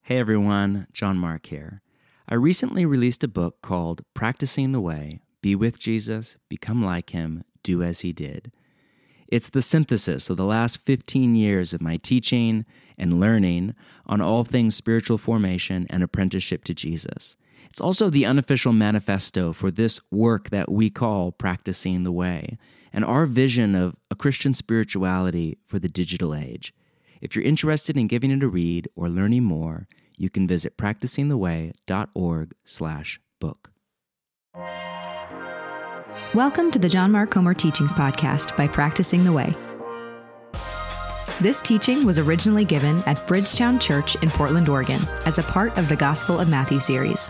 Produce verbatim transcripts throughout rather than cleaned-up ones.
Hey everyone, John Mark here. I recently released a book called Practicing the Way, Be with Jesus, Become Like Him, Do as He Did. It's the synthesis of the last fifteen years of my teaching and learning on all things spiritual formation and apprenticeship to Jesus. It's also the unofficial manifesto for this work that we call Practicing the Way, and our vision of a Christian spirituality for the digital age. If you're interested in giving it a read or learning more, you can visit practicingtheway.org slash book. Welcome to the John Mark Comer Teachings Podcast by Practicing the Way. This teaching was originally given at Bridgetown Church in Portland, Oregon, as a part of the Gospel of Matthew series.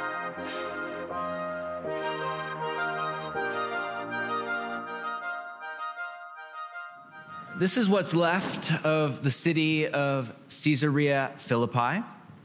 This is what's left of the city of Caesarea Philippi.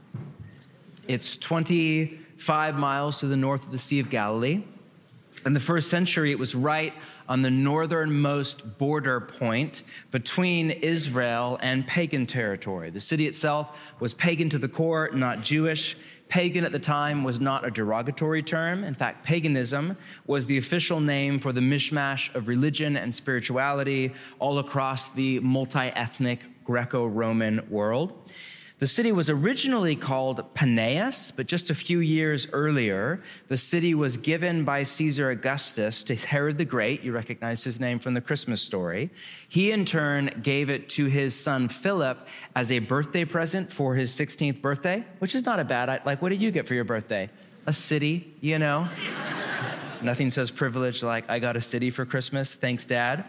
It's twenty-five miles to the north of the Sea of Galilee. In the first century, it was right on the northernmost border point between Israel and pagan territory. The city itself was pagan to the core, not Jewish. Pagan at the time was not a derogatory term. In fact, paganism was the official name for the mishmash of religion and spirituality all across the multi-ethnic Greco-Roman world. The city was originally called Paneas, but just a few years earlier, the city was given by Caesar Augustus to Herod the Great. You recognize his name from the Christmas story. He, in turn, gave it to his son Philip as a birthday present for his sixteenth birthday, which is not a bad, like, what did you get for your birthday? A city, you know? Nothing says privilege like, I got a city for Christmas, thanks, Dad.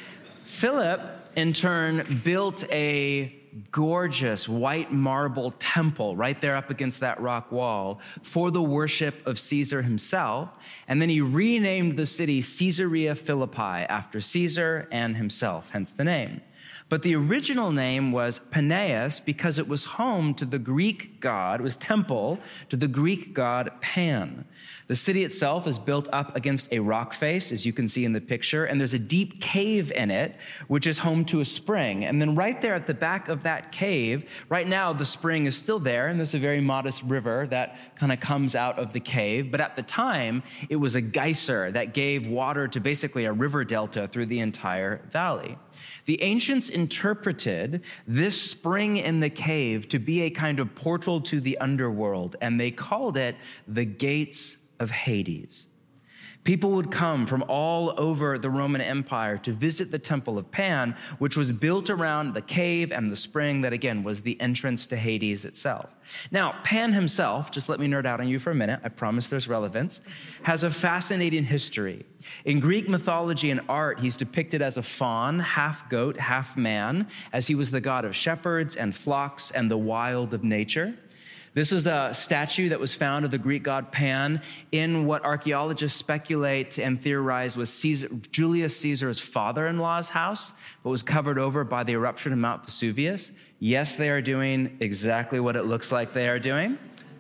Philip, in turn, built a gorgeous white marble temple right there up against that rock wall for the worship of Caesar himself. And then he renamed the city Caesarea Philippi after Caesar and himself, hence the name. But the original name was Paneas because it was home to the Greek god, it was temple to the Greek god Pan. The city itself is built up against a rock face, as you can see in the picture, and there's a deep cave in it, which is home to a spring. And then right there at the back of that cave, right now the spring is still there, and there's a very modest river that kind of comes out of the cave. But at the time, it was a geyser that gave water to basically a river delta through the entire valley. The ancients interpreted this spring in the cave to be a kind of portal to the underworld, and they called it the Gates of Hades. People would come from all over the Roman Empire to visit the Temple of Pan, which was built around the cave and the spring that, again, was the entrance to Hades itself. Now, Pan himself, just let me nerd out on you for a minute, I promise there's relevance, has a fascinating history. In Greek mythology and art, he's depicted as a faun, half goat, half man, as he was the god of shepherds and flocks and the wild of nature. This is a statue that was found of the Greek god Pan in what archaeologists speculate and theorize was Caesar, Julius Caesar's father-in-law's house, but was covered over by the eruption of Mount Vesuvius. Yes, they are doing exactly what it looks like they are doing.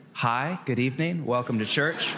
Hi, good evening, welcome to church.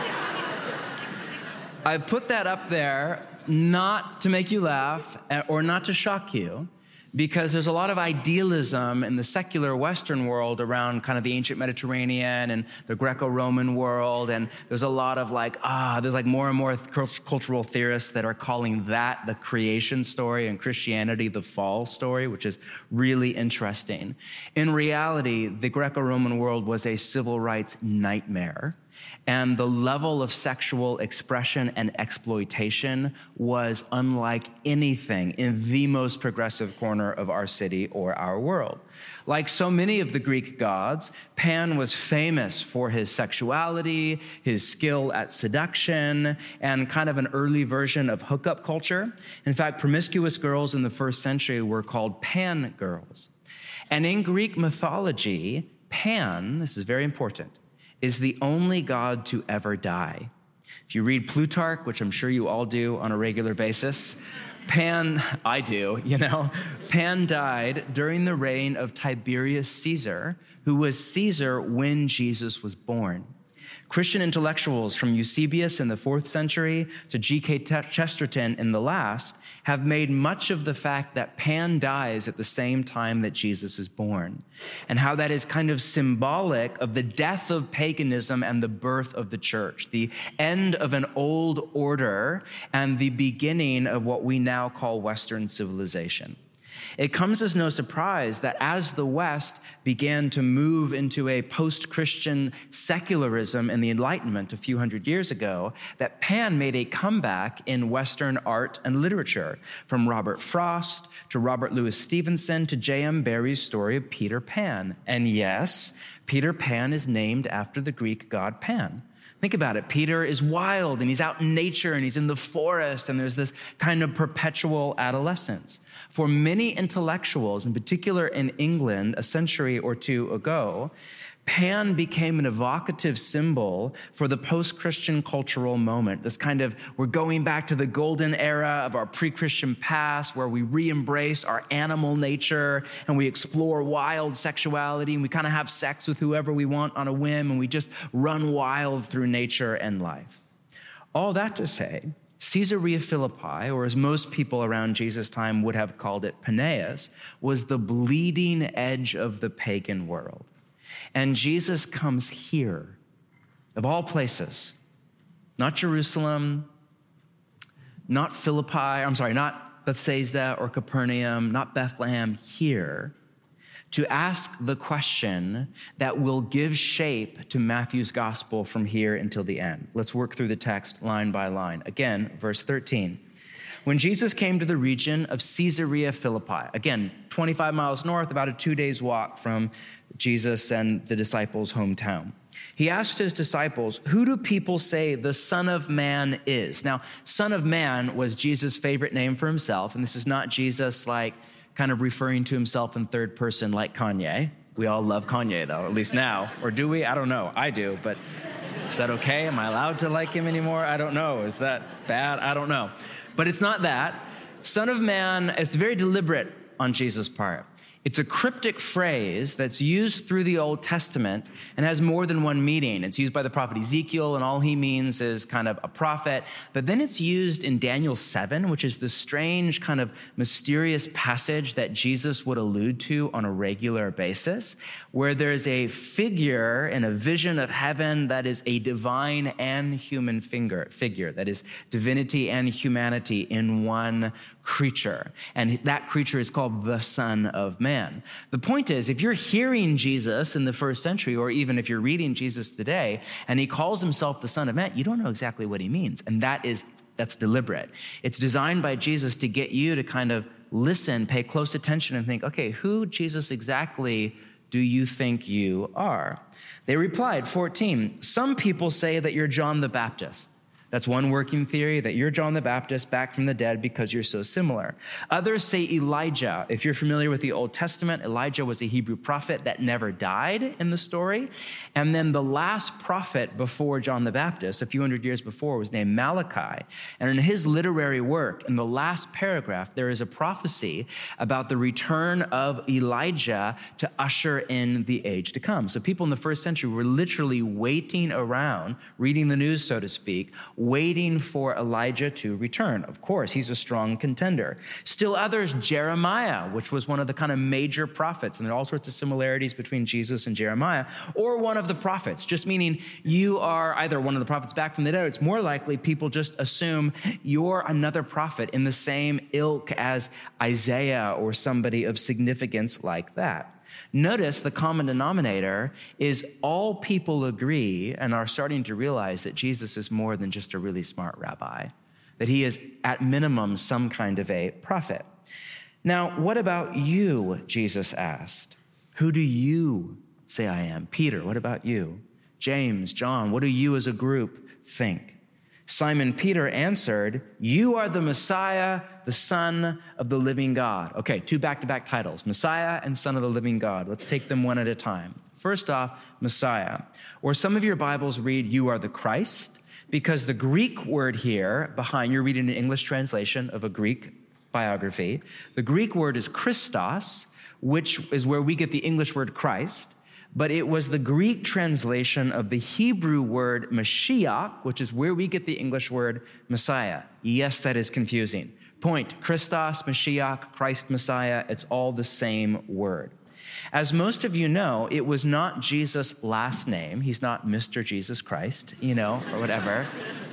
I put that up there not to make you laugh or not to shock you, because there's a lot of idealism in the secular Western world around kind of the ancient Mediterranean and the Greco-Roman world. And there's a lot of like, ah, there's like more and more cultural theorists that are calling that the creation story and Christianity the fall story, which is really interesting. In reality, the Greco-Roman world was a civil rights nightmare. And the level of sexual expression and exploitation was unlike anything in the most progressive corner of our city or our world. Like so many of the Greek gods, Pan was famous for his sexuality, his skill at seduction, and kind of an early version of hookup culture. In fact, promiscuous girls in the first century were called Pan girls. And in Greek mythology, Pan, this is very important, is the only god to ever die. If you read Plutarch, which I'm sure you all do on a regular basis, Pan, I do, you know, Pan died during the reign of Tiberius Caesar, who was Caesar when Jesus was born. Christian intellectuals from Eusebius in the fourth century to G K Chesterton in the last have made much of the fact that Pan dies at the same time that Jesus is born, and how that is kind of symbolic of the death of paganism and the birth of the church, the end of an old order and the beginning of what we now call Western civilization. It comes as no surprise that as the West began to move into a post-Christian secularism in the Enlightenment a few hundred years ago, that Pan made a comeback in Western art and literature, from Robert Frost to Robert Louis Stevenson to J M Barrie's story of Peter Pan. And yes, Peter Pan is named after the Greek god Pan. Think about it. Peter is wild, and he's out in nature, and he's in the forest, and there's this kind of perpetual adolescence. For many intellectuals, in particular in England a century or two ago, Pan became an evocative symbol for the post-Christian cultural moment. This kind of, we're going back to the golden era of our pre-Christian past, where we re-embrace our animal nature and we explore wild sexuality, and we kind of have sex with whoever we want on a whim, and we just run wild through nature and life. All that to say, Caesarea Philippi, or as most people around Jesus' time would have called it, Paneas, was the bleeding edge of the pagan world. And Jesus comes here, of all places, not Jerusalem, not Philippi, I'm sorry, not Bethsaida or Capernaum, not Bethlehem, here, to ask the question that will give shape to Matthew's gospel from here until the end. Let's work through the text line by line. Again, verse thirteen. When Jesus came to the region of Caesarea Philippi, again, twenty-five miles north, about a two days walk from Jesus and the disciples' hometown, he asked his disciples, "Who do people say the Son of Man is?" Now, Son of Man was Jesus' favorite name for himself, and this is not Jesus like kind of referring to himself in third person like Kanye. We all love Kanye, though, at least now. Or do we? I don't know. I do, but is that okay? Am I allowed to like him anymore? I don't know. Is that bad? I don't know. But it's not that. Son of Man, it's very deliberate on Jesus' part. It's a cryptic phrase that's used through the Old Testament and has more than one meaning. It's used by the prophet Ezekiel, and all he means is kind of a prophet. But then it's used in Daniel seven, which is this strange kind of mysterious passage that Jesus would allude to on a regular basis, where there's a figure in a vision of heaven that is a divine and human figure, figure that is divinity and humanity in one creature. And that creature is called the Son of Man. The point is, if you're hearing Jesus in the first century, or even if you're reading Jesus today, and he calls himself the Son of Man, you don't know exactly what he means. And that is, that's deliberate. It's designed by Jesus to get you to kind of listen, pay close attention, and think, okay, who, Jesus, exactly do you think you are? They replied, fourteen, some people say that you're John the Baptist. That's one working theory, that you're John the Baptist back from the dead because you're so similar. Others say Elijah. If you're familiar with the Old Testament, Elijah was a Hebrew prophet that never died in the story. And then the last prophet before John the Baptist, a few hundred years before, was named Malachi. And in his literary work, in the last paragraph, there is a prophecy about the return of Elijah to usher in the age to come. So people in the first century were literally waiting around, reading the news, so to speak, waiting for Elijah to return. Of course, he's a strong contender. Still others, Jeremiah, which was one of the kind of major prophets, and there are all sorts of similarities between Jesus and Jeremiah, or one of the prophets, just meaning you are either one of the prophets back from the dead, or it's more likely people just assume you're another prophet in the same ilk as Isaiah or somebody of significance like that. Notice the common denominator is all people agree and are starting to realize that Jesus is more than just a really smart rabbi, that he is at minimum some kind of a prophet. Now, what about you, Jesus asked? Who do you say I am? Peter, what about you? James, John, what do you as a group think? Simon Peter answered, you are the Messiah, the Son of the living God. Okay, two back-to-back titles, Messiah and Son of the living God. Let's take them one at a time. First off, Messiah. Or some of your Bibles read, you are the Christ, because the Greek word here behind, you're reading an English translation of a Greek biography. The Greek word is Christos, which is where we get the English word Christ. but it was the Greek translation of the Hebrew word Mashiach, which is where we get the English word Messiah. Yes, that is confusing. Point, Christos, Mashiach, Christ, Messiah, it's all the same word. As most of you know, it was not Jesus' last name. He's not Mister Jesus Christ, you know, or whatever.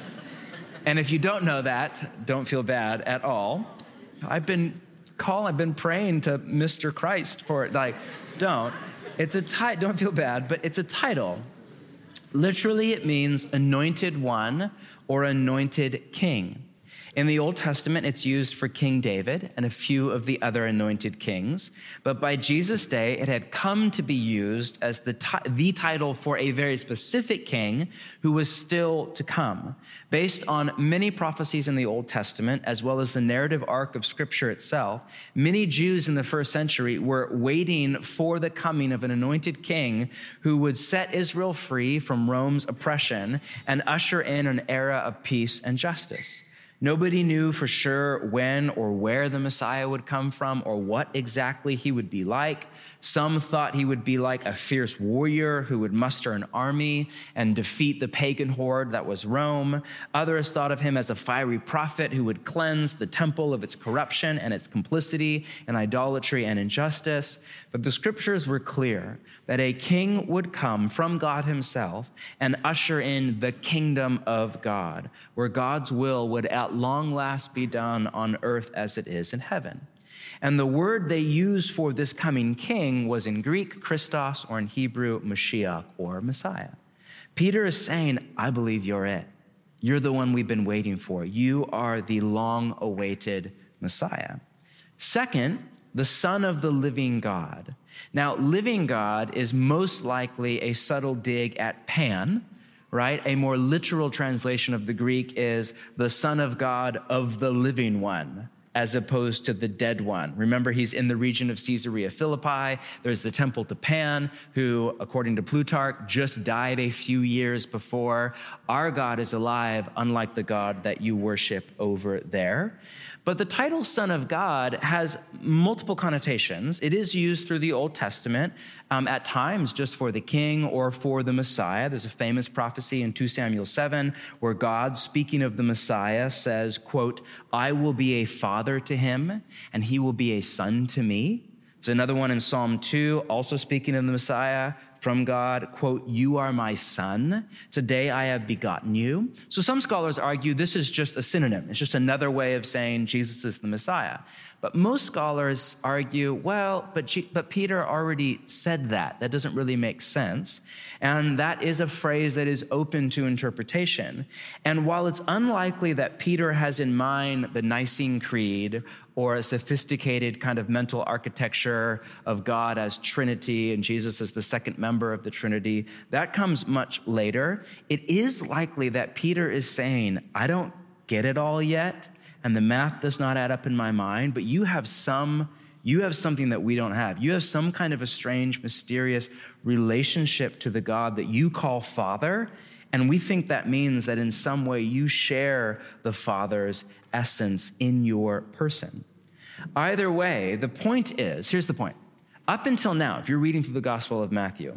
And if you don't know that, don't feel bad at all. I've been calling, I've been praying to Mister Christ for it. Like, don't. It's a title, don't feel bad, but it's a title. Literally, it means anointed one or anointed king. In the Old Testament, it's used for King David and a few of the other anointed kings. But by Jesus' day, it had come to be used as the, ti- the title for a very specific king who was still to come. Based on many prophecies in the Old Testament, as well as the narrative arc of Scripture itself, many Jews in the first century were waiting for the coming of an anointed king who would set Israel free from Rome's oppression and usher in an era of peace and justice. Nobody knew for sure when or where the Messiah would come from or what exactly he would be like. Some thought he would be like a fierce warrior who would muster an army and defeat the pagan horde that was Rome. Others thought of him as a fiery prophet who would cleanse the temple of its corruption and its complicity and idolatry and injustice. But the scriptures were clear that a king would come from God himself and usher in the kingdom of God, where God's will would at long last be done on earth as it is in heaven. And the word they used for this coming king was in Greek, Christos, or in Hebrew, Mashiach, or Messiah. Peter is saying, I believe you're it. You're the one we've been waiting for. You are the long-awaited Messiah. Second, the Son of the living God. Now, living God is most likely a subtle dig at Pan, right? A more literal translation of the Greek is the Son of God of the living one, as opposed to the dead one. Remember, he's in the region of Caesarea Philippi. There's the temple to Pan, who, according to Plutarch, just died a few years before. Our God is alive, unlike the God that you worship over there. But the title Son of God has multiple connotations. It is used through the Old Testament, um, at times just for the king or for the Messiah. There's a famous prophecy in Second Samuel seven where God, speaking of the Messiah, says, quote, I will be a father to him and he will be a son to me. There's another one in Psalm two, also speaking of the Messiah, from God, quote, you are my son. Today I have begotten you. So some scholars argue this is just a synonym. It's just another way of saying Jesus is the Messiah. But most scholars argue, well, but, G- but Peter already said that. That doesn't really make sense. And that is a phrase that is open to interpretation. And while it's unlikely that Peter has in mind the Nicene Creed or a sophisticated kind of mental architecture of God as Trinity and Jesus as the second member of the Trinity, that comes much later. It is likely that Peter is saying, I don't get it all yet, and the math does not add up in my mind, but you have some, you have something that we don't have. You have some kind of a strange, mysterious relationship to the God that you call Father, and we think that means that in some way you share the Father's essence in your person. Either way, the point is, here's the point. Up until now, if you're reading through the Gospel of Matthew,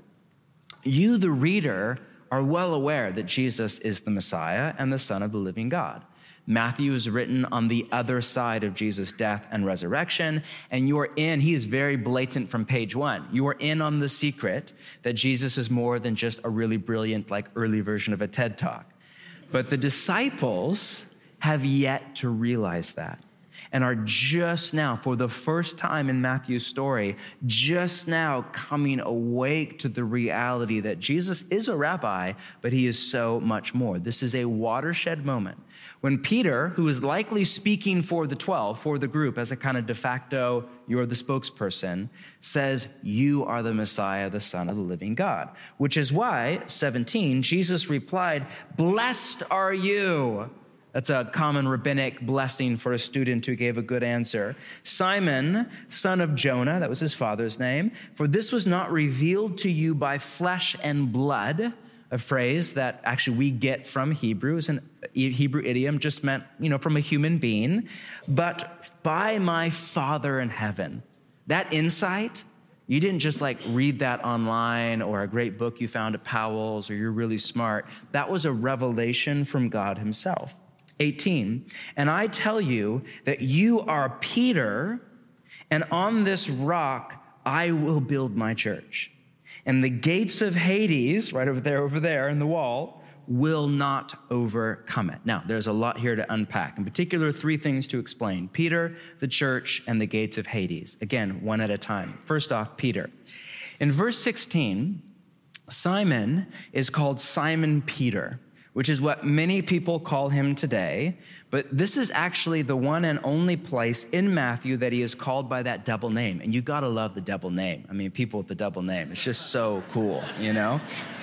you, the reader, are well aware that Jesus is the Messiah and the Son of the living God. Matthew is written on the other side of Jesus' death and resurrection, and you are in, he is very blatant from page one. You are in on the secret that Jesus is more than just a really brilliant, like early version of a TED Talk. But the disciples have yet to realize that and are just now, for the first time in Matthew's story, just now coming awake to the reality that Jesus is a rabbi, but he is so much more. This is a watershed moment when Peter, who is likely speaking for the twelve, for the group as a kind of de facto, you're the spokesperson, says, you are the Messiah, the Son of the living God. Which is why, seventeen, Jesus replied, blessed are you. That's a common rabbinic blessing for a student who gave a good answer. Simon, son of Jonah, that was his father's name, for this was not revealed to you by flesh and blood, a phrase that actually we get from Hebrew. It's an Hebrew idiom, just meant, you know, from a human being, but by my Father in heaven. That insight You didn't just like read that online or a great book you found at Powell's or you're really smart. That was a revelation from God himself. eighteen, and I tell you that you are Peter, and on this rock I will build my church. And the gates of Hades, right over there, over there in the wall, will not overcome it. Now, there's a lot here to unpack. In particular, three things to explain: Peter, the church, and the gates of Hades. Again, one at a time. First off, Peter. In verse sixteen, Simon is called Simon Peter, which is what many people call him today. But this is actually the one and only place in Matthew that he is called by that double name. And you gotta love the double name. I mean, people with the double name, it's just so cool, you know?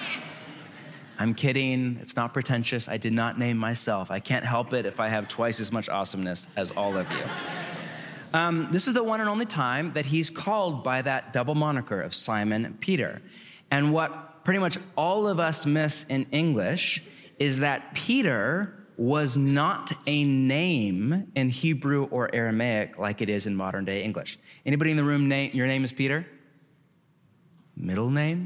I'm kidding, it's not pretentious. I did not name myself. I can't help it if I have twice as much awesomeness as all of you. Um, this is the one and only time that he's called by that double moniker of Simon Peter. And what pretty much all of us miss in English is that Peter was not a name in Hebrew or Aramaic like it is in modern day English. Anybody in the room, name, your name is Peter? Middle name?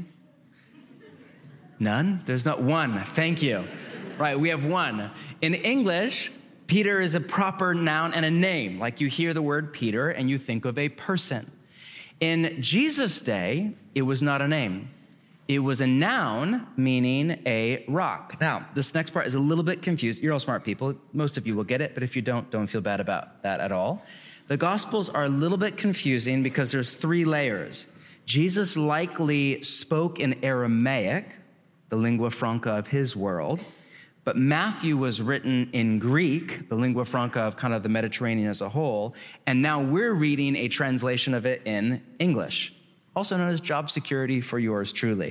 None? There's not one. Thank you. Right, we have one. In English, Peter is a proper noun and a name. Like you hear the word Peter and you think of a person. In Jesus' day, it was not a name. It was a noun meaning a rock. Now, this next part is a little bit confused. You're all smart people. Most of you will get it, but if you don't, don't feel bad about that at all. The Gospels are a little bit confusing because there's three layers. Jesus likely spoke in Aramaic, the lingua franca of his world, but Matthew was written in Greek, the lingua franca of kind of the Mediterranean as a whole, and now we're reading a translation of it in English, also known as job security for yours truly.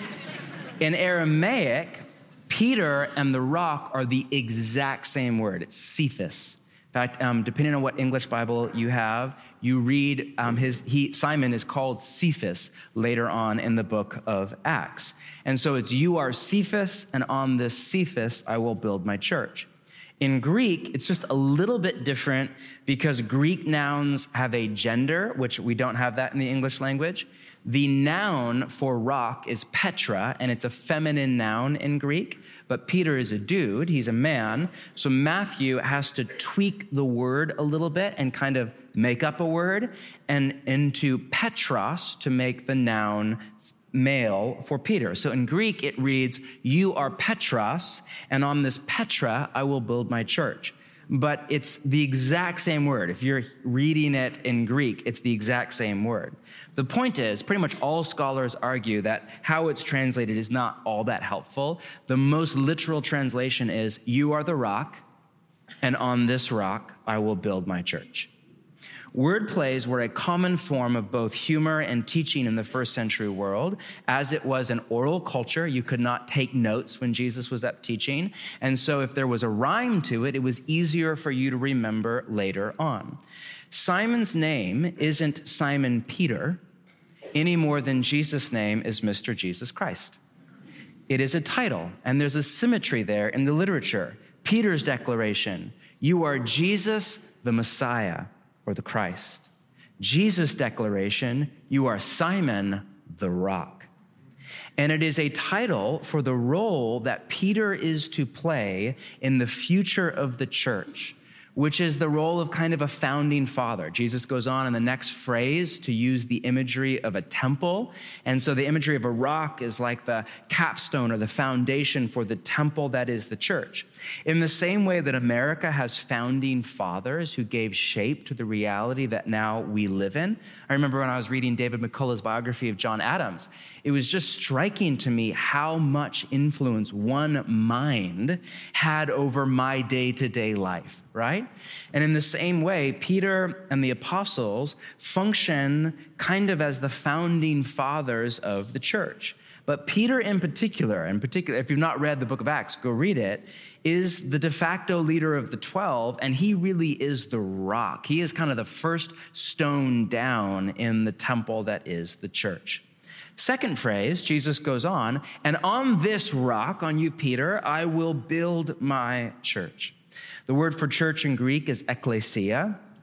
In Aramaic, Peter and the rock are the exact same word. It's Cephas. In fact, um, depending on what English Bible you have, you read um, his, he, Simon is called Cephas later on in the book of Acts. And so it's, you are Cephas, and on this Cephas I will build my church. In Greek, it's just a little bit different because Greek nouns have a gender, which we don't have that in the English language. The noun for rock is Petra, and it's a feminine noun in Greek, but Peter is a dude, he's a man, so Matthew has to tweak the word a little bit and kind of make up a word, and into Petros to make the noun male for Peter. So in Greek, it reads, you are Petros, and on this Petra, I will build my church. But it's the exact same word. If you're reading it in Greek, it's the exact same word. The point is, pretty much all scholars argue that how it's translated is not all that helpful. The most literal translation is, you are the rock, and on this rock, I will build my church. Word plays were a common form of both humor and teaching in the first century world. As it was an oral culture, you could not take notes when Jesus was up teaching. And so if there was a rhyme to it, it was easier for you to remember later on. Simon's name isn't Simon Peter any more than Jesus' name is Mister Jesus Christ. It is a title, and there's a symmetry there in the literature. Peter's declaration, you are Jesus the Messiah, or the Christ. Jesus' declaration, you are Simon the Rock. And it is a title for the role that Peter is to play in the future of the church, which is the role of kind of a founding father. Jesus goes on in the next phrase to use the imagery of a temple. And so the imagery of a rock is like the capstone or the foundation for the temple that is the church. In the same way that America has founding fathers who gave shape to the reality that now we live in. I remember when I was reading David McCullough's biography of John Adams, it was just striking to me how much influence one mind had over my day-to-day life, right? And in the same way, Peter and the apostles function kind of as the founding fathers of the church. But Peter in particular, in particular, if you've not read the book of Acts, go read it, is the de facto leader of the twelve, and he really is the rock. He is kind of the first stone down in the temple that is the church. Second phrase, Jesus goes on, and on this rock, on you, Peter, I will build my church. The word for church in Greek is ekklesia,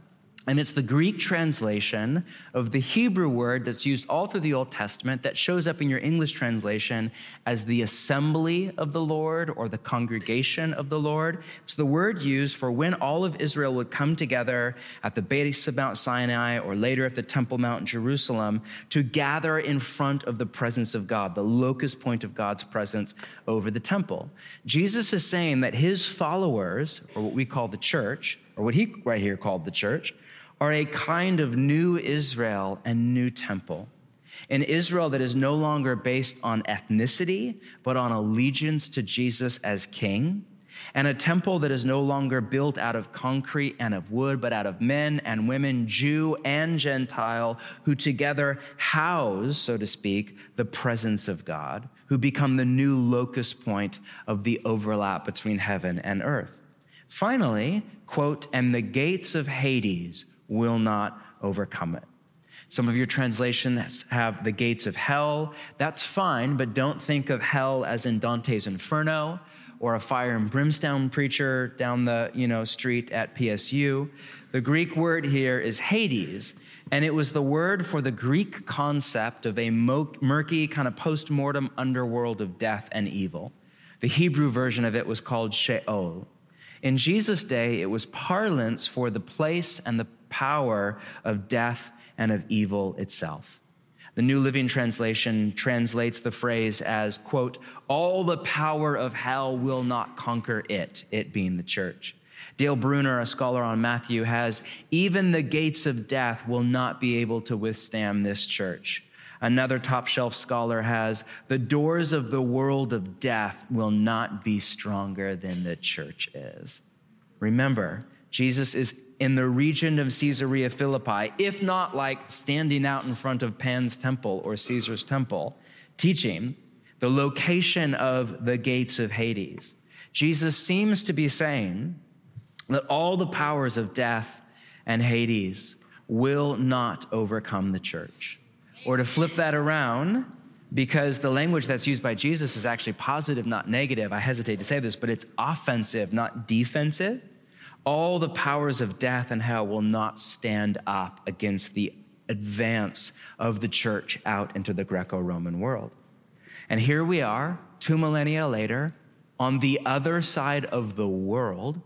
And it's the Greek translation of the Hebrew word that's used all through the Old Testament that shows up in your English translation as the assembly of the Lord or the congregation of the Lord. It's the word used for when all of Israel would come together at the base of Mount Sinai or later at the Temple Mount in Jerusalem to gather in front of the presence of God, the locus point of God's presence over the temple. Jesus is saying that his followers, or what we call the church, or what he right here called the church, are a kind of new Israel and new temple. An Israel that is no longer based on ethnicity, but on allegiance to Jesus as king. And a temple that is no longer built out of concrete and of wood, but out of men and women, Jew and Gentile, who together house, so to speak, the presence of God, who become the new locus point of the overlap between heaven and earth. Finally, quote, and the gates of Hades will not overcome it. Some of your translations have the gates of hell. That's fine, but don't think of hell as in Dante's Inferno or a fire and brimstone preacher down the you know street at P S U. The Greek word here is Hades, and it was the word for the Greek concept of a murky kind of post-mortem underworld of death and evil. The Hebrew version of it was called Sheol. In Jesus' day, it was parlance for the place and the power of death and of evil itself. The New Living Translation translates the phrase as, quote, all the power of hell will not conquer it, it being the church. Dale Bruner, a scholar on Matthew, has, even the gates of death will not be able to withstand this church. Another top shelf scholar has, the doors of the world of death will not be stronger than the church is. Remember, Jesus is in the region of Caesarea Philippi, if not like standing out in front of Pan's temple or Caesar's temple, teaching the location of the gates of Hades. Jesus seems to be saying that all the powers of death and Hades will not overcome the church. Or to flip that around, because the language that's used by Jesus is actually positive, not negative. I hesitate to say this, but it's offensive, not defensive. All the powers of death and hell will not stand up against the advance of the church out into the Greco-Roman world. And here we are, two millennia later, on the other side of the world.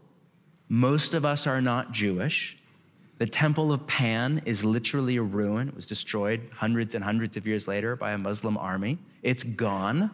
Most of us are not Jewish. The temple of Pan is literally a ruin. It was destroyed hundreds and hundreds of years later by a Muslim army. It's gone.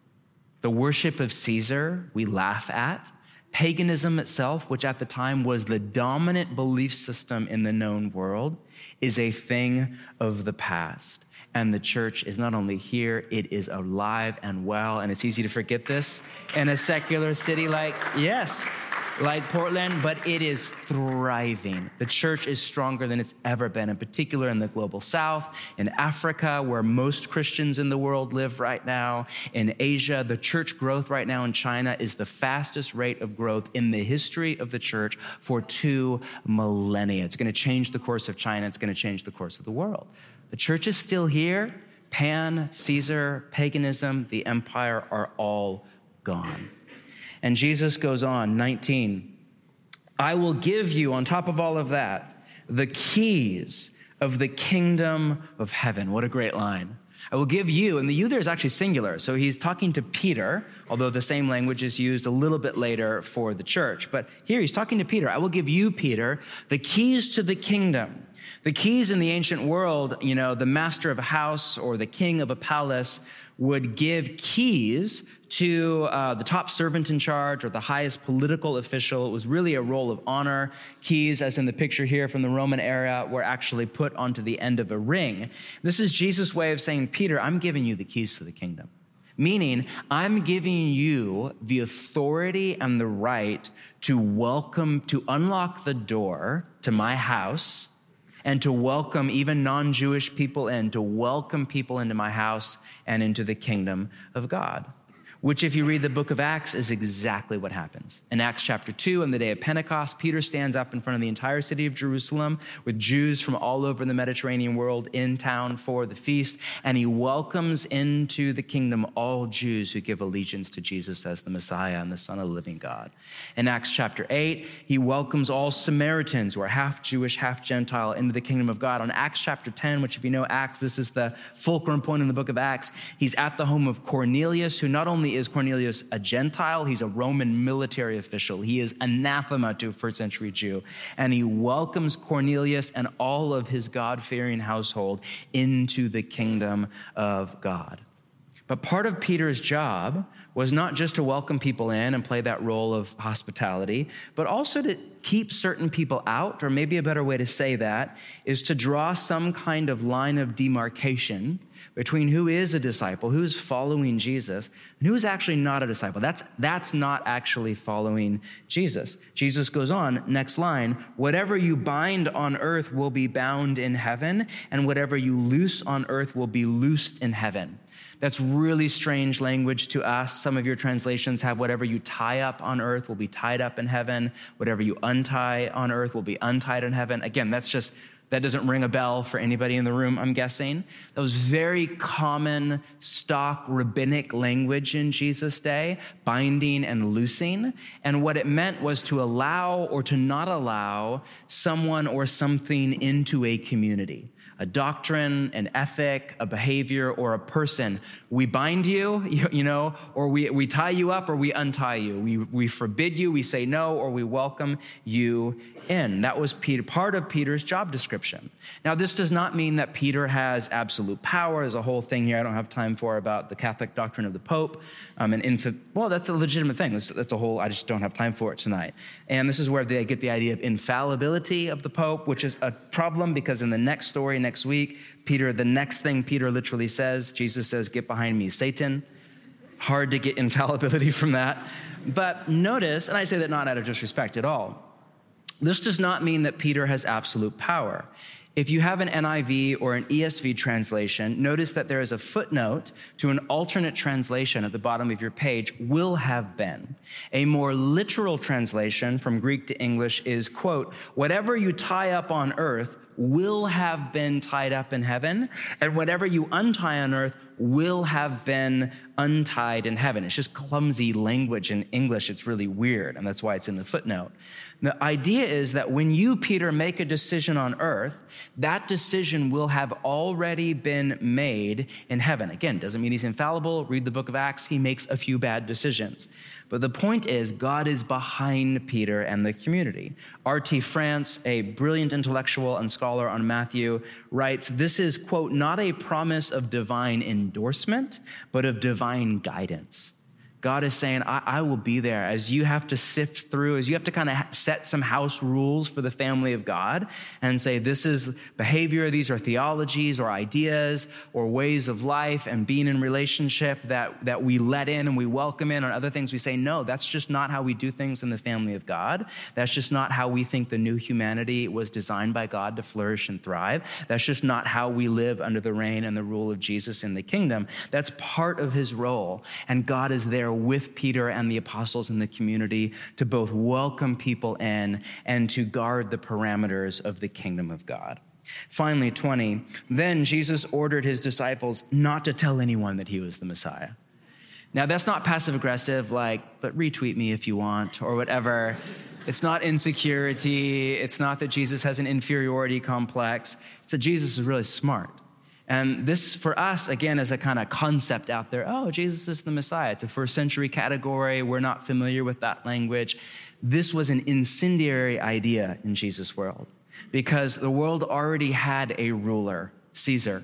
The worship of Caesar, we laugh at. Paganism itself, which at the time was the dominant belief system in the known world, is a thing of the past. And the church is not only here, it is alive and well. And it's easy to forget this in a secular city like, yes, like Portland, but it is thriving. The church is stronger than it's ever been, in particular in the global south, in Africa, where most Christians in the world live right now, in Asia. The church growth right now in China is the fastest rate of growth in the history of the church for two millennia. It's going to change the course of China. It's going to change the course of the world. The church is still here. Pan, Caesar, paganism, the empire are all gone. And Jesus goes on, nineteen, I will give you, on top of all of that, the keys of the kingdom of heaven. What a great line. I will give you, and the you there is actually singular. So he's talking to Peter, although the same language is used a little bit later for the church. But here he's talking to Peter. I will give you, Peter, the keys to the kingdom. The keys in the ancient world, you know, the master of a house or the king of a palace would give keys to uh, the top servant in charge or the highest political official. It was really a role of honor. Keys, as in the picture here from the Roman era, were actually put onto the end of a ring. This is Jesus' way of saying, Peter, I'm giving you the keys to the kingdom. Meaning, I'm giving you the authority and the right to welcome, to unlock the door to my house and to welcome even non-Jewish people in, to welcome people into my house and into the kingdom of God. which if you read the book of Acts is exactly what happens. In Acts chapter two, on the day of Pentecost, Peter stands up in front of the entire city of Jerusalem with Jews from all over the Mediterranean world in town for the feast, and he welcomes into the kingdom all Jews who give allegiance to Jesus as the Messiah and the Son of the living God. In Acts chapter eight, he welcomes all Samaritans who are half Jewish, half Gentile into the kingdom of God. On Acts chapter ten, which if you know Acts, this is the fulcrum point in the book of Acts, he's at the home of Cornelius, who not only is Cornelius a Gentile, he's a Roman military official. He is anathema to a first century Jew. And he welcomes Cornelius and all of his God-fearing household into the kingdom of God. But part of Peter's job was not just to welcome people in and play that role of hospitality, but also to keep certain people out, or maybe a better way to say that is to draw some kind of line of demarcation between who is a disciple, who's following Jesus, and who is actually not a disciple. That's, that's not actually following Jesus. Jesus goes on, next line, whatever you bind on earth will be bound in heaven, and whatever you loose on earth will be loosed in heaven. That's really strange language to us. Some of your translations have whatever you tie up on earth will be tied up in heaven. Whatever you untie on earth will be untied in heaven. Again, that's just, that doesn't ring a bell for anybody in the room, I'm guessing. That was very common stock rabbinic language in Jesus' day, binding and loosing. And what it meant was to allow or to not allow someone or something into a community. A doctrine, an ethic, a behavior, or a person. We bind you, you, you know, or we, we tie you up or we untie you. We, we forbid you, we say no, or we welcome you in. That was Peter, part of Peter's job description. Now, this does not mean that Peter has absolute power. There's a whole thing here I don't have time for about the Catholic doctrine of the Pope. Um, and infant, well, that's a legitimate thing. That's, that's a whole, I just don't have time for it tonight. And this is where they get the idea of infallibility of the Pope, which is a problem because in the next story, next week, Peter, the next thing Peter literally says, Jesus says, "Get behind me, Satan." Hard to get infallibility from that. But notice, and I say that not out of disrespect at all, this does not mean that Peter has absolute power. If you have an N I V or an E S V translation, notice that there is a footnote to an alternate translation at the bottom of your page, will have been. A more literal translation from Greek to English is, quote, whatever you tie up on earth will have been tied up in heaven, and whatever you untie on earth will have been untied in heaven. It's just clumsy language in English. It's really weird, and that's why it's in the footnote. The idea is that when you, Peter, make a decision on earth, that decision will have already been made in heaven. Again, doesn't mean he's infallible. Read the book of Acts. He makes a few bad decisions. But the point is, God is behind Peter and the community. R T France, a brilliant intellectual and scholar on Matthew, writes, this is, quote, not a promise of divine endorsement, but of divine guidance. God is saying, I, I will be there as you have to sift through, as you have to kind of set some house rules for the family of God and say, this is behavior, these are theologies or ideas or ways of life and being in relationship that, that we let in and we welcome in. On other things we say, no, that's just not how we do things in the family of God. That's just not how we think the new humanity was designed by God to flourish and thrive. That's just not how we live under the reign and the rule of Jesus in the kingdom. That's part of his role. And God is there with Peter and the apostles in the community to both welcome people in and to guard the parameters of the kingdom of God. Finally, twenty, then Jesus ordered his disciples not to tell anyone that he was the Messiah. Now, that's not passive-aggressive, like, but retweet me if you want, or whatever. It's not insecurity. It's not that Jesus has an inferiority complex. It's that Jesus is really smart. And this, for us, again, is a kind of concept out there. Oh, Jesus is the Messiah. It's a first century category. We're not familiar with that language. This was an incendiary idea in Jesus' world because the world already had a ruler, Caesar.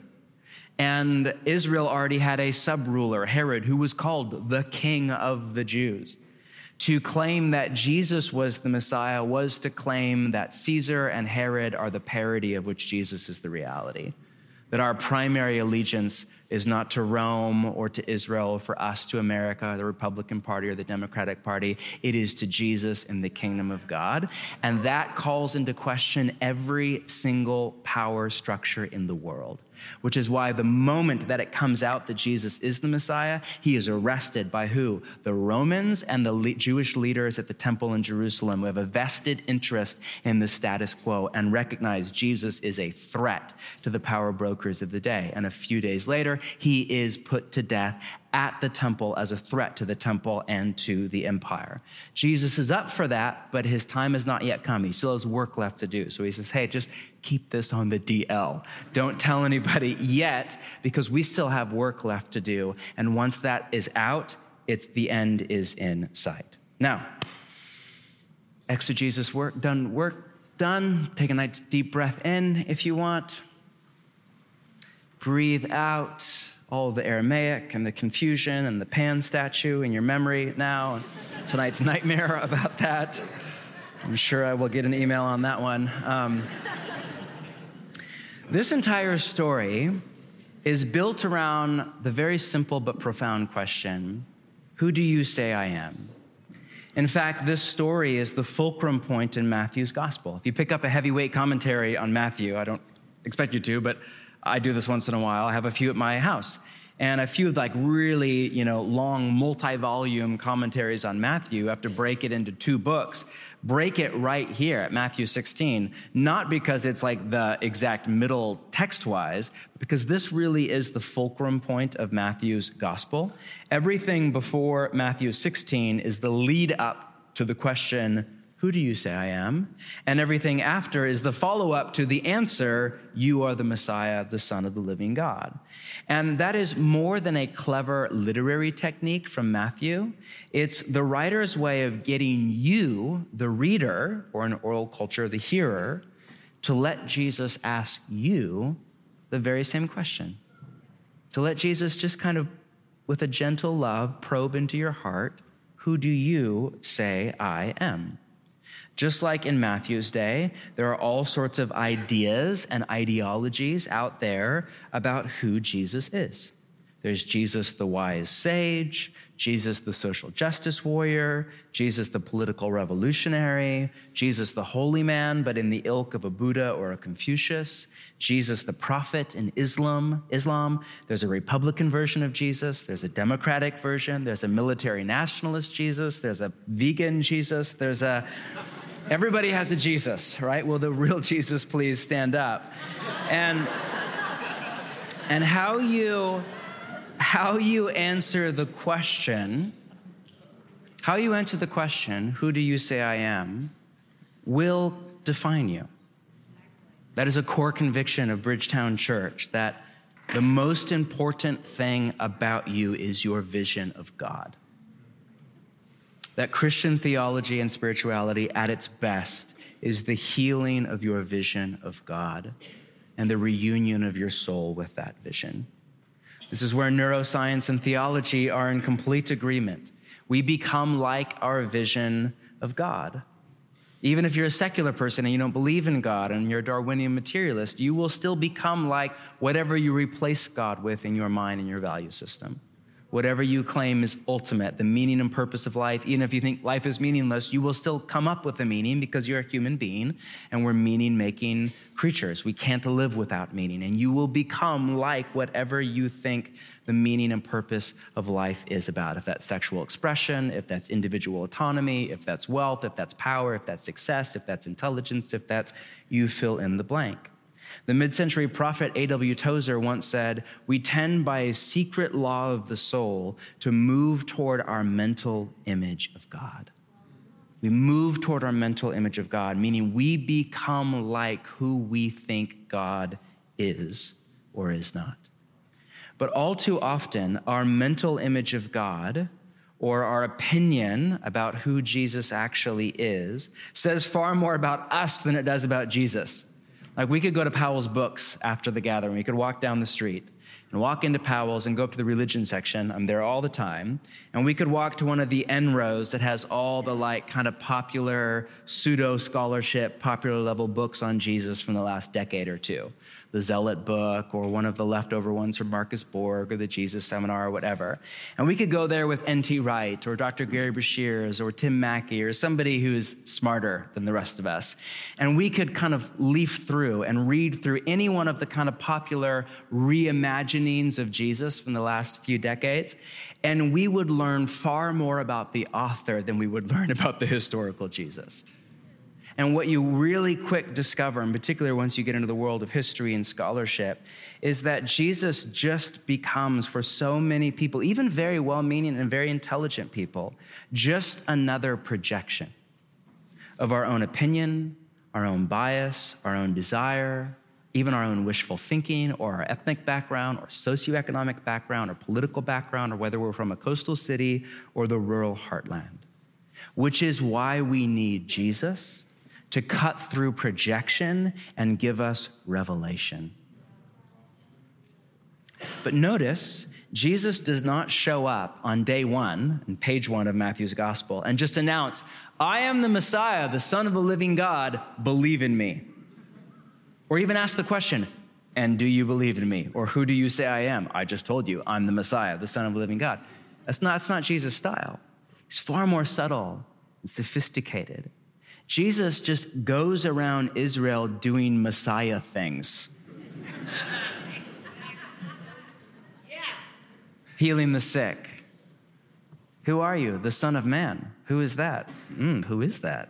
And Israel already had a sub-ruler, Herod, who was called the King of the Jews. To claim that Jesus was the Messiah was to claim that Caesar and Herod are the parody of which Jesus is the reality. That our primary allegiance is not to Rome or to Israel, or for us to America, the Republican Party or the Democratic Party. It is to Jesus in the kingdom of God. And that calls into question every single power structure in the world. which is why the moment that it comes out that Jesus is the Messiah, he is arrested by who? The Romans and the le- Jewish leaders at the temple in Jerusalem who have a vested interest in the status quo and recognize Jesus is a threat to the power brokers of the day. And a few days later, he is put to death at the temple as a threat to the temple and to the empire. Jesus is up for that, but his time has not yet come. He still has work left to do. So he says, hey, just keep this on the D L. Don't tell anybody yet, because we still have work left to do. And once that is out, it's the end is in sight. Now, exegesis work done, work done. Take a nice deep breath in if you want. Breathe out all the Aramaic and the confusion and the Pan statue in your memory now. Tonight's nightmare about that. I'm sure I will get an email on that one. Um, this entire story is built around the very simple but profound question, who do you say I am? In fact, this story is the fulcrum point in Matthew's gospel. If you pick up a heavyweight commentary on Matthew, I don't expect you to, but I do this once in a while. I have a few at my house. And a few like really, you know, long multi-volume commentaries on Matthew, you have to break it into two books. Break it right here at Matthew sixteen, not because it's like the exact middle text-wise, but because this really is the fulcrum point of Matthew's gospel. Everything before Matthew sixteen is the lead up to the question, who do you say I am? And everything after is the follow-up to the answer, you are the Messiah, the Son of the living God. And that is more than a clever literary technique from Matthew. It's the writer's way of getting you, the reader, or in oral culture, the hearer, to let Jesus ask you the very same question. To let Jesus just kind of, with a gentle love, probe into your heart, who do you say I am? Just like in Matthew's day, there are all sorts of ideas and ideologies out there about who Jesus is. There's Jesus the wise sage, Jesus the social justice warrior, Jesus the political revolutionary, Jesus the holy man, but in the ilk of a Buddha or a Confucius, Jesus the prophet in Islam. Islam. There's a Republican version of Jesus, there's a Democratic version, there's a military nationalist Jesus, there's a vegan Jesus, there's a... Everybody has a Jesus, right? Will the real Jesus please stand up? And, and how you, how you answer the question, how you answer the question, who do you say I am, will define you. That is a core conviction of Bridgetown Church, that the most important thing about you is your vision of God. That Christian theology and spirituality at its best is the healing of your vision of God and the reunion of your soul with that vision. This is where neuroscience and theology are in complete agreement. We become like our vision of God. Even if you're a secular person and you don't believe in God and you're a Darwinian materialist, you will still become like whatever you replace God with in your mind and your value system. Whatever you claim is ultimate, the meaning and purpose of life, even if you think life is meaningless, you will still come up with a meaning because you're a human being and we're meaning-making creatures. We can't live without meaning, and you will become like whatever you think the meaning and purpose of life is about. If that's sexual expression, if that's individual autonomy, if that's wealth, if that's power, if that's success, if that's intelligence, if that's you fill in the blank. The mid-century prophet A W Tozer once said, "We tend by a secret law of the soul to move toward our mental image of God." We move toward our mental image of God, meaning we become like who we think God is or is not. But all too often, our mental image of God, or our opinion about who Jesus actually is, says far more about us than it does about Jesus. Like, we could go to Powell's Books after the gathering. We could walk down the street and walk into Powell's and go up to the religion section. I'm there all the time. And we could walk to one of the end rows that has all the like kind of popular pseudo scholarship, popular level books on Jesus from the last decade or two. the Zealot book or one of the leftover ones from Marcus Borg or the Jesus Seminar or whatever. And we could go there with N T Wright or Doctor Gary Breshears or Tim Mackey or somebody who's smarter than the rest of us. And we could kind of leaf through and read through any one of the kind of popular reimaginings of Jesus from the last few decades. And we would learn far more about the author than we would learn about the historical Jesus. And what you really quick discover, in particular once you get into the world of history and scholarship, is that Jesus just becomes, for so many people, even very well-meaning and very intelligent people, just another projection of our own opinion, our own bias, our own desire, even our own wishful thinking or our ethnic background or socioeconomic background or political background or whether we're from a coastal city or the rural heartland, which is why we need Jesus to cut through projection and give us revelation. But notice, Jesus does not show up on day one, in page one of Matthew's gospel, and just announce, I am the Messiah, the Son of the living God, believe in me. Or even ask the question, and do you believe in me? Or who do you say I am? I just told you, I'm the Messiah, the Son of the living God. That's not, that's not Jesus' style. He's far more subtle and sophisticated. Jesus just goes around Israel doing Messiah things. Yeah. Healing the sick. Who are you? The Son of Man. Who is that? Mm, who is that?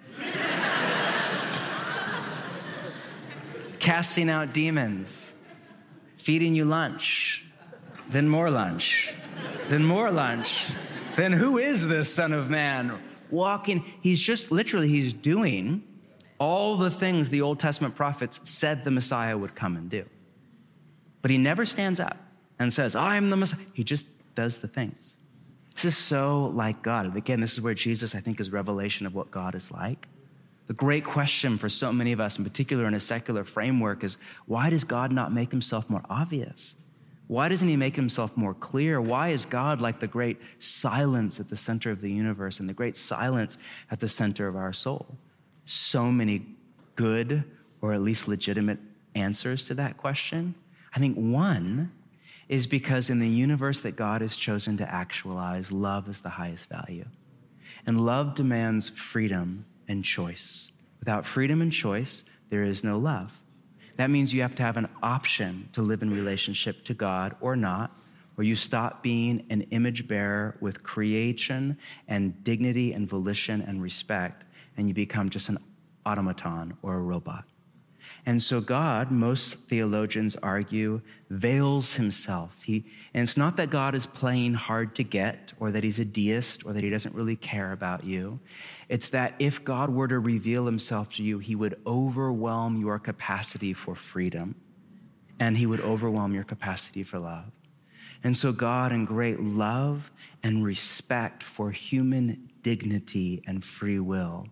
Casting out demons. Feeding you lunch. Then more lunch. Then more lunch. Then who is this Son of Man? Walking, he's just literally, he's doing all the things the Old Testament prophets said the Messiah would come and do. But he never stands up and says, I am the Messiah. He just does the things. This is so like God. And again, this is where Jesus, I think, is revelation of what God is like. The great question for so many of us, in particular in a secular framework, is why does God not make himself more obvious? Why doesn't he make himself more clear? Why is God like the great silence at the center of the universe and the great silence at the center of our soul? So many good, or at least legitimate answers to that question. I think one is because in the universe that God has chosen to actualize, love is the highest value. And love demands freedom and choice. Without freedom and choice, there is no love. That means you have to have an option to live in relationship to God or not, or you stop being an image bearer with creation and dignity and volition and respect, and you become just an automaton or a robot. And so God, most theologians argue, veils himself. He, and it's not that God is playing hard to get or that he's a deist or that he doesn't really care about you. It's that if God were to reveal himself to you, he would overwhelm your capacity for freedom and he would overwhelm your capacity for love. And so God, in great love and respect for human dignity and free will,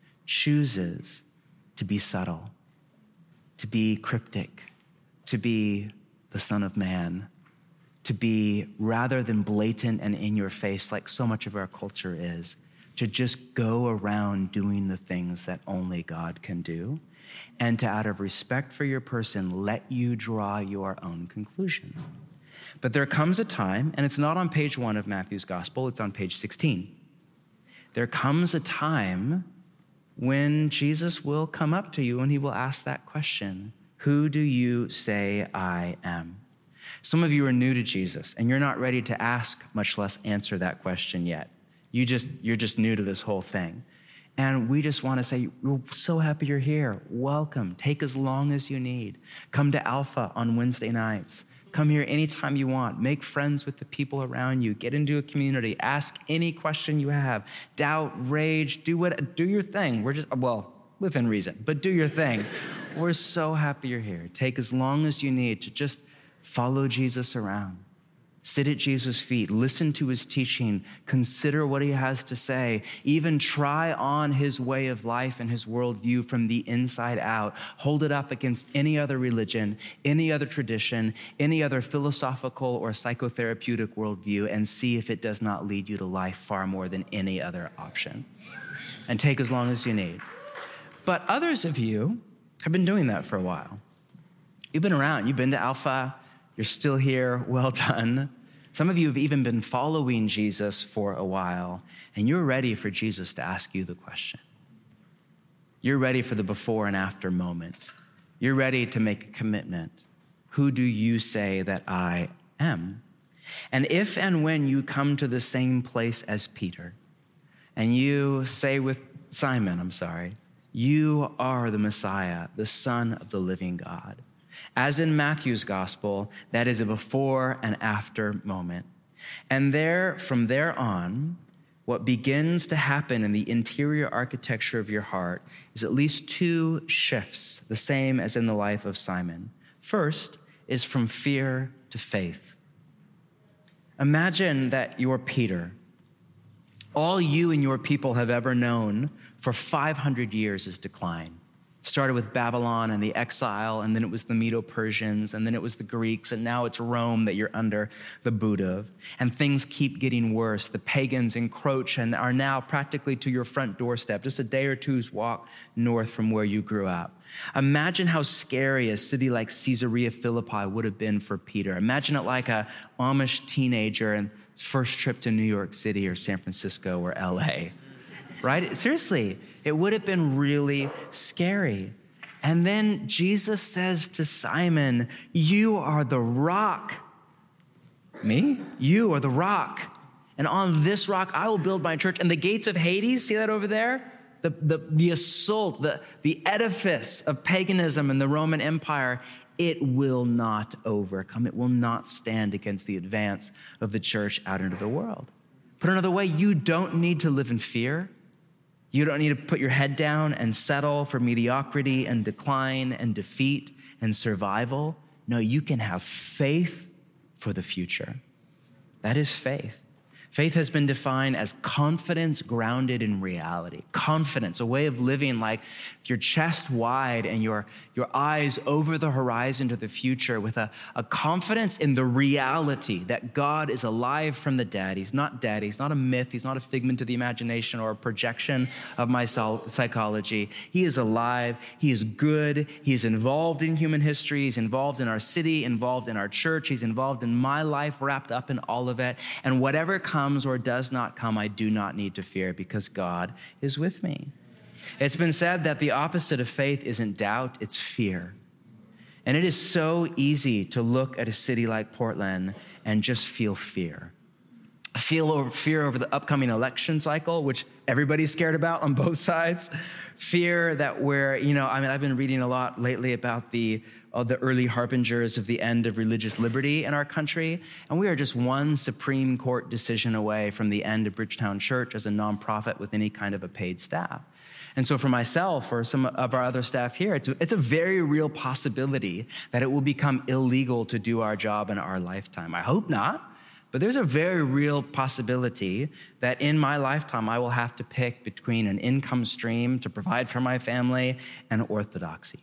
chooses to be subtle, to be cryptic, to be the Son of Man, to be, rather than blatant and in your face like so much of our culture is, to just go around doing the things that only God can do, and to, out of respect for your person, let you draw your own conclusions. But there comes a time, and it's not on page one of Matthew's gospel, it's on page sixteen. There comes a time when Jesus will come up to you and he will ask that question, who do you say I am? Some of you are new to Jesus and you're not ready to ask, much less answer that question yet. You just, you're just new to this whole thing. And we just want to say, we're so happy you're here. Welcome. Take as long as you need. Come to Alpha on Wednesday nights. Come here anytime you want. Make friends with the people around you. Get into a community. Ask any question you have. Doubt, rage, do what, do your thing. We're just, well, within reason, but do your thing. We're so happy you're here. Take as long as you need to just follow Jesus around. Sit at Jesus' feet, listen to his teaching, consider what he has to say, even try on his way of life and his worldview from the inside out. Hold it up against any other religion, any other tradition, any other philosophical or psychotherapeutic worldview, and see if it does not lead you to life far more than any other option. And take as long as you need. But others of you have been doing that for a while. You've been around. You've been to Alpha. You're still here. Well done. Some of you have even been following Jesus for a while, and you're ready for Jesus to ask you the question. You're ready for the before and after moment. You're ready to make a commitment. Who do you say that I am? And if and when you come to the same place as Peter, and you say with Simon, I'm sorry, you are the Messiah, the Son of the living God. As in Matthew's gospel, that is a before and after moment. And there, from there on, what begins to happen in the interior architecture of your heart is at least two shifts, the same as in the life of Simon. First is from fear to faith. Imagine that you're Peter. All you and your people have ever known for five hundred years is decline. It started with Babylon and the exile, and then it was the Medo-Persians, and then it was the Greeks, and now it's Rome that you're under the boot of. And things keep getting worse. The pagans encroach and are now practically to your front doorstep, just a day or two's walk north from where you grew up. Imagine how scary a city like Caesarea Philippi would have been for Peter. Imagine it like a Amish teenager and his first trip to New York City or San Francisco or L A, right? Seriously, it would have been really scary. And then Jesus says to Simon, you are the rock. Me? You are the rock. And on this rock, I will build my church. And the gates of Hades, see that over there? The, the, the assault, the, the edifice of paganism in the Roman Empire, it will not overcome. It will not stand against the advance of the church out into the world. Put another way, you don't need to live in fear. You don't need to put your head down and settle for mediocrity and decline and defeat and survival. No, you can have faith for the future. That is faith. Faith has been defined as confidence grounded in reality. Confidence, a way of living like your chest wide and your, your eyes over the horizon to the future with a, a confidence in the reality that God is alive from the dead. He's not dead. He's not a myth. He's not a figment of the imagination or a projection of my psychology. He is alive. He is good. He's involved in human history. He's involved in our city, involved in our church. He's involved in my life, wrapped up in all of it. And whatever comes comes or does not come, I do not need to fear because God is with me. It's been said that the opposite of faith isn't doubt, it's fear. And it is so easy to look at a city like Portland and just feel fear. Feel over, fear over the upcoming election cycle, which everybody's scared about on both sides. Fear that we're, you know, I mean, I've been reading a lot lately about the uh, the early harbingers of the end of religious liberty in our country. And we are just one Supreme Court decision away from the end of Bridgetown Church as a nonprofit with any kind of a paid staff. And so for myself or some of our other staff here, it's a, it's a very real possibility that it will become illegal to do our job in our lifetime. I hope not. But there's a very real possibility that in my lifetime, I will have to pick between an income stream to provide for my family and orthodoxy.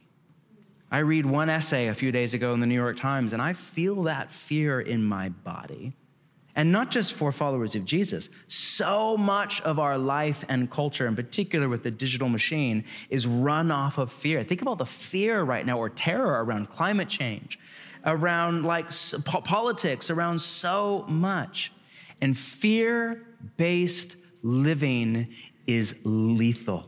I read one essay a few days ago in the New York Times, and I feel that fear in my body. And not just for followers of Jesus. So much of our life and culture, in particular with the digital machine, is run off of fear. Think about the fear right now or terror around climate change, around like politics, around so much. And fear-based living is lethal.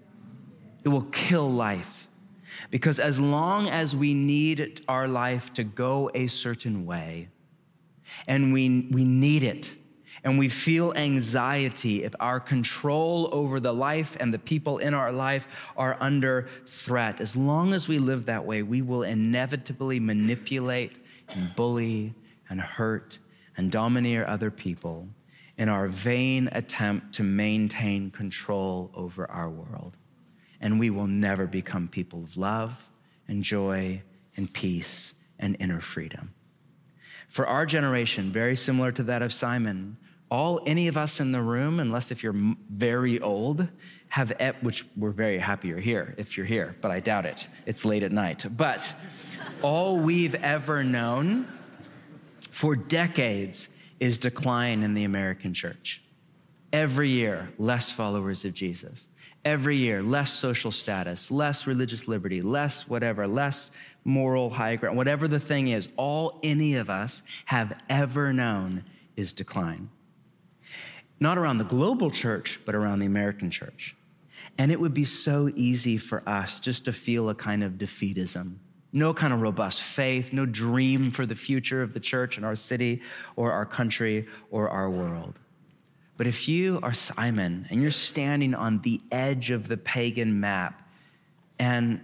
It will kill life. Because as long as we need our life to go a certain way, and we, we need it, and we feel anxiety if our control over the life and the people in our life are under threat, as long as we live that way, we will inevitably manipulate and bully and hurt and domineer other people in our vain attempt to maintain control over our world. And we will never become people of love and joy and peace and inner freedom. For our generation, very similar to that of Simon, all any of us in the room, unless if you're very old, have, which we're very happy you're here, if you're here, but I doubt it. It's late at night. But all we've ever known for decades is decline in the American church. Every year, less followers of Jesus. Every year, less social status, less religious liberty, less whatever, less moral high ground, whatever the thing is, all any of us have ever known is decline. Not around the global church, but around the American church. And it would be so easy for us just to feel a kind of defeatism, no kind of robust faith, no dream for the future of the church and our city or our country or our world. But if you are Simon and you're standing on the edge of the pagan map and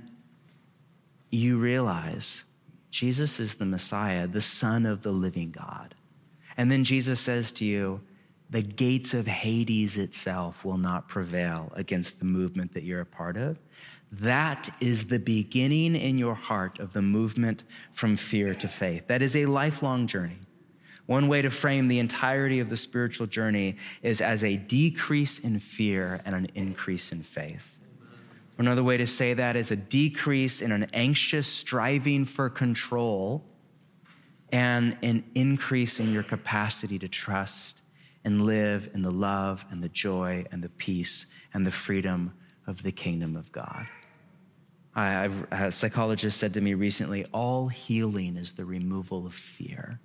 you realize Jesus is the Messiah, the Son of the living God, and then Jesus says to you, the gates of Hades itself will not prevail against the movement that you're a part of, that is the beginning in your heart of the movement from fear to faith. That is a lifelong journey. One way to frame the entirety of the spiritual journey is as a decrease in fear and an increase in faith. Another way to say that is a decrease in an anxious striving for control and an increase in your capacity to trust and live in the love and the joy and the peace and the freedom of the kingdom of God. I, I've, a psychologist said to me recently, all healing is the removal of fear.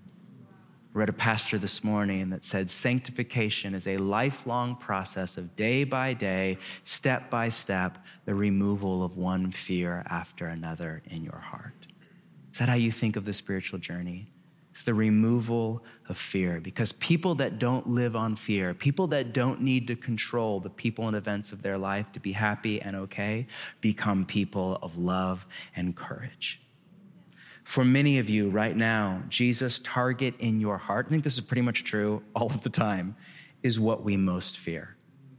I read a pastor this morning that said sanctification is a lifelong process of day by day, step by step, the removal of one fear after another in your heart. Is that how you think of the spiritual journey? It's the removal of fear, because people that don't live on fear, people that don't need to control the people and events of their life to be happy and okay, become people of love and courage. For many of you right now, Jesus' target in your heart, I think this is pretty much true all of the time, is what we most fear.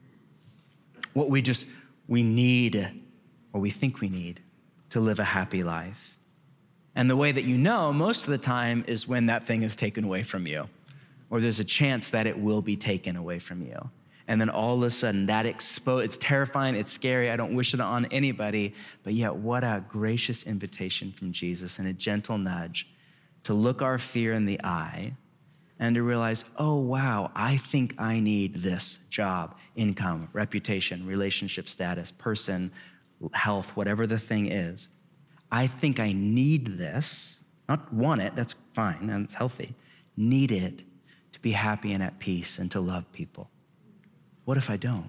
What we just, we need, or we think we need, to live a happy life. And the way that you know most of the time is when that thing is taken away from you, or there's a chance that it will be taken away from you. And then all of a sudden that expo- it's terrifying, it's scary, I don't wish it on anybody, but yet what a gracious invitation from Jesus and a gentle nudge to look our fear in the eye and to realize, oh wow, I think I need this job, income, reputation, relationship status, person, health, whatever the thing is. I think I need this, not want it, that's fine and it's healthy, need it to be happy and at peace and to love people. What if I don't?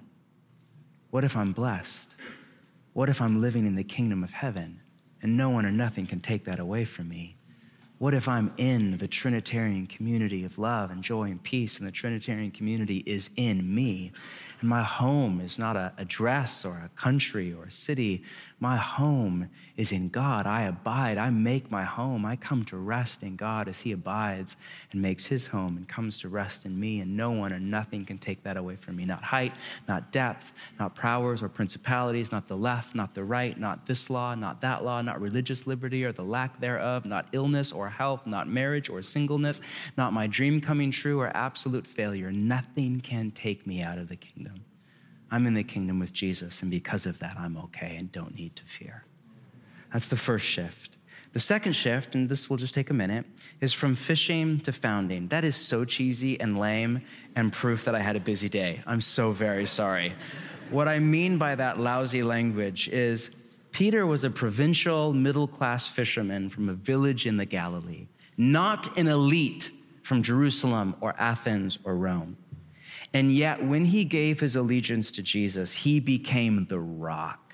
What if I'm blessed? What if I'm living in the kingdom of heaven and no one or nothing can take that away from me? What if I'm in the Trinitarian community of love and joy and peace, and the Trinitarian community is in me, and my home is not a, a dress or a country or a city. My home is in God. I abide. I make my home. I come to rest in God as he abides and makes his home and comes to rest in me, and no one or nothing can take that away from me. Not height, not depth, not powers or principalities, not the left, not the right, not this law, not that law, not religious liberty or the lack thereof, not illness or health, not marriage or singleness, not my dream coming true or absolute failure. Nothing can take me out of the kingdom. I'm in the kingdom with Jesus, and because of that, I'm okay and don't need to fear. That's the first shift. The second shift, and this will just take a minute, is from fishing to founding. That is so cheesy and lame and proof that I had a busy day. I'm so very sorry. What I mean by that lousy language is Peter was a provincial middle-class fisherman from a village in the Galilee, not an elite from Jerusalem or Athens or Rome. And yet, when he gave his allegiance to Jesus, he became the rock.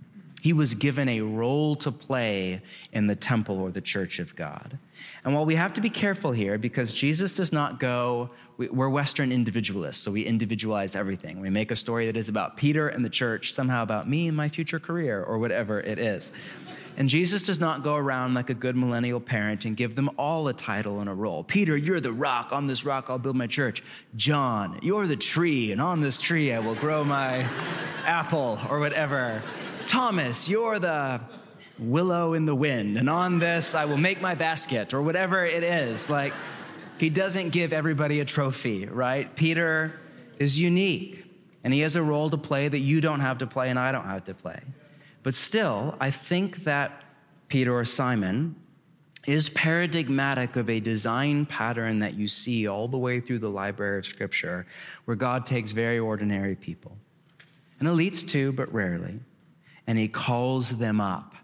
He was given a role to play in the temple or the church of God. And while we have to be careful here, because Jesus does not go, we're Western individualists, so we individualize everything. We make a story that is about Peter and the church, somehow about me and my future career, or whatever it is. And Jesus does not go around like a good millennial parent and give them all a title and a role. Peter, you're the rock. On this rock, I'll build my church. John, you're the tree, and on this tree, I will grow my apple, or whatever. Thomas, you're the willow in the wind, and on this, I will make my basket, or whatever it is. Like, he doesn't give everybody a trophy, right? Peter is unique, and he has a role to play that you don't have to play and I don't have to play. But still, I think that Peter or Simon is paradigmatic of a design pattern that you see all the way through the library of Scripture, where God takes very ordinary people, and elites too, but rarely, and he calls them up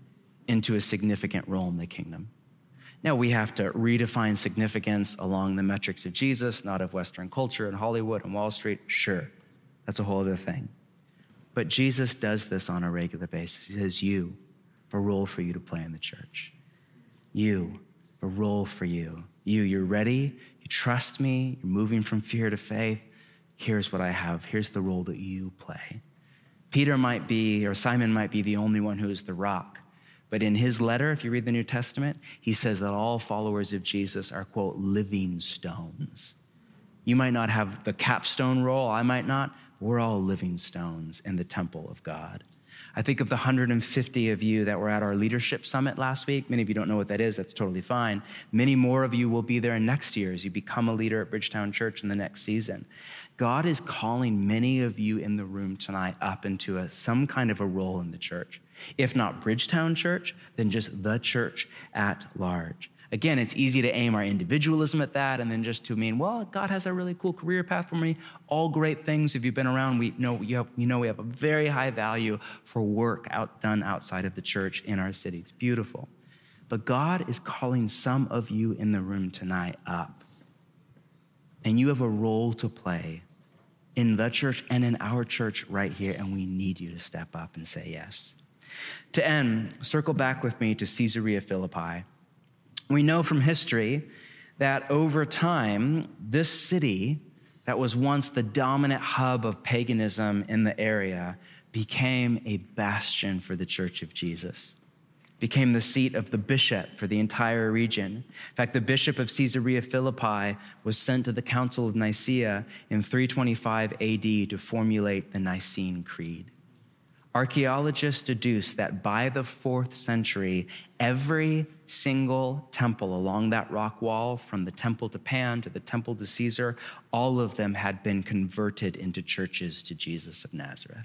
into a significant role in the kingdom. Now, we have to redefine significance along the metrics of Jesus, not of Western culture and Hollywood and Wall Street. Sure, that's a whole other thing. But Jesus does this on a regular basis. He says, you, a role for you to play in the church. You, a role for you. You, you're ready, you trust me, you're moving from fear to faith. Here's what I have. Here's the role that you play. Peter might be, or Simon might be the only one who is the rock. But in his letter, if you read the New Testament, he says that all followers of Jesus are, quote, living stones. You might not have the capstone role, I might not. We're all living stones in the temple of God. I think of the one hundred fifty of you that were at our leadership summit last week. Many of you don't know what that is. That's totally fine. Many more of you will be there next year as you become a leader at Bridgetown Church in the next season. God is calling many of you in the room tonight up into a, some kind of a role in the church. If not Bridgetown Church, then just the church at large. Again, it's easy to aim our individualism at that and then just to mean, well, God has a really cool career path for me. All great things. If you've been around, we know you, have, you know we have a very high value for work out, done outside of the church in our city. It's beautiful. But God is calling some of you in the room tonight up. And you have a role to play in the church and in our church right here, and we need you to step up and say yes. To end, circle back with me to Caesarea Philippi. We know from history that over time, this city that was once the dominant hub of paganism in the area became a bastion for the Church of Jesus, became the seat of the bishop for the entire region. In fact, the bishop of Caesarea Philippi was sent to the Council of Nicaea in three twenty-five A D to formulate the Nicene Creed. Archaeologists deduce that by the fourth century, every single temple along that rock wall, from the temple to Pan to the temple to Caesar, all of them had been converted into churches to Jesus of Nazareth.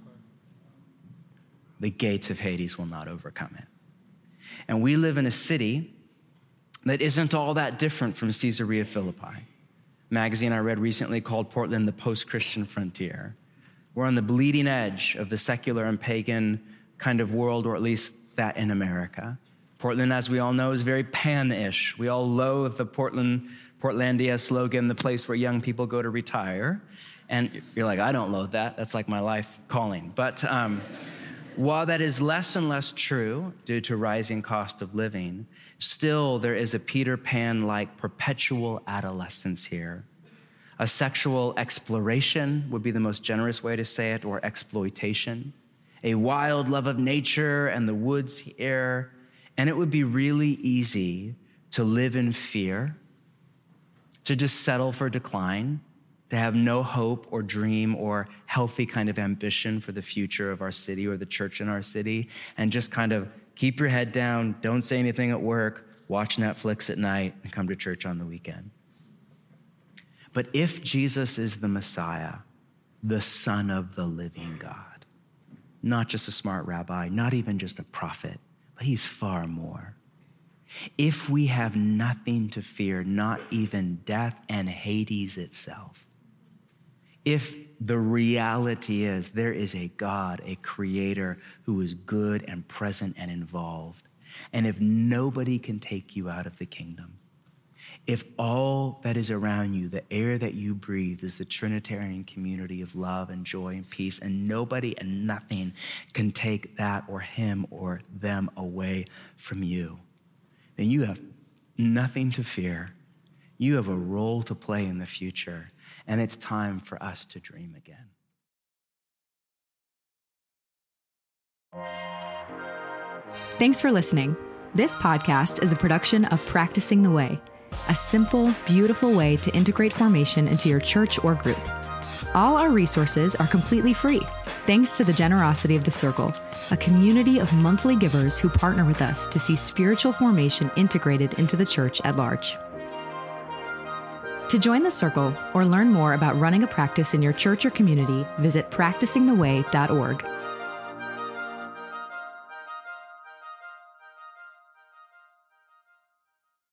The gates of Hades will not overcome it. And we live in a city that isn't all that different from Caesarea Philippi. A magazine I read recently called Portland the Post-Christian Frontier. We're on the bleeding edge of the secular and pagan kind of world, or at least that in America. Portland, as we all know, is very pan-ish. We all loathe the Portland, Portlandia slogan, the place where young people go to retire. And you're like, I don't loathe that. That's like my life calling. But um, while that is less and less true due to rising cost of living, still there is a Peter Pan-like perpetual adolescence here. A sexual exploration would be the most generous way to say it, or exploitation. A wild love of nature and the woods here. And it would be really easy to live in fear, to just settle for decline, to have no hope or dream or healthy kind of ambition for the future of our city or the church in our city, and just kind of keep your head down, don't say anything at work, watch Netflix at night, and come to church on the weekend. But if Jesus is the Messiah, the Son of the living God, not just a smart rabbi, not even just a prophet, but he's far more. If we have nothing to fear, not even death and Hades itself, if the reality is there is a God, a creator who is good and present and involved, and if nobody can take you out of the kingdom, if all that is around you, the air that you breathe, is the Trinitarian community of love and joy and peace, and nobody and nothing can take that or him or them away from you, then you have nothing to fear. You have a role to play in the future, and it's time for us to dream again. Thanks for listening. This podcast is a production of Practicing the Way, a simple, beautiful way to integrate formation into your church or group. All our resources are completely free, thanks to the generosity of The Circle, a community of monthly givers who partner with us to see spiritual formation integrated into the church at large. To join The Circle or learn more about running a practice in your church or community, visit practicing the way dot org.